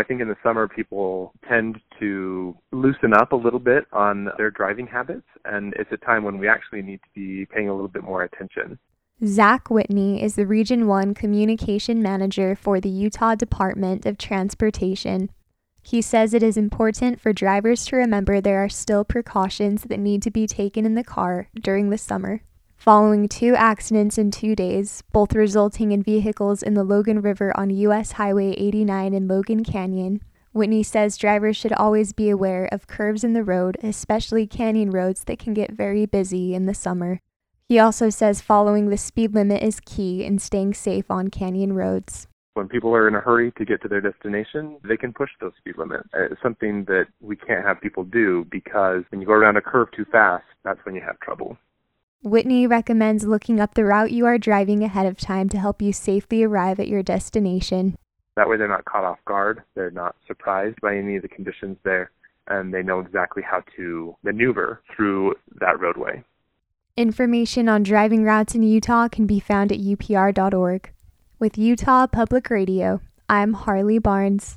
think in the summer people tend to loosen up a little bit on their driving habits, and it's a time when we actually need to be paying a little bit more attention. Zach Whitney is the Region 1 Communication Manager for the Utah Department of Transportation. He says it is important for drivers to remember there are still precautions that need to be taken in the car during the summer. Following 2 accidents in 2 days, both resulting in vehicles in the Logan River on U.S. Highway 89 in Logan Canyon, Whitney says drivers should always be aware of curves in the road, especially canyon roads that can get very busy in the summer. He also says following the speed limit is key in staying safe on canyon roads. When people are in a hurry to get to their destination, they can push those speed limits. It's something that we can't have people do because when you go around a curve too fast, that's when you have trouble. Whitney recommends looking up the route you are driving ahead of time to help you safely arrive at your destination. That way they're not caught off guard, they're not surprised by any of the conditions there, and they know exactly how to maneuver through that roadway. Information on driving routes in Utah can be found at upr.org. With Utah Public Radio, I'm Harley Barnes.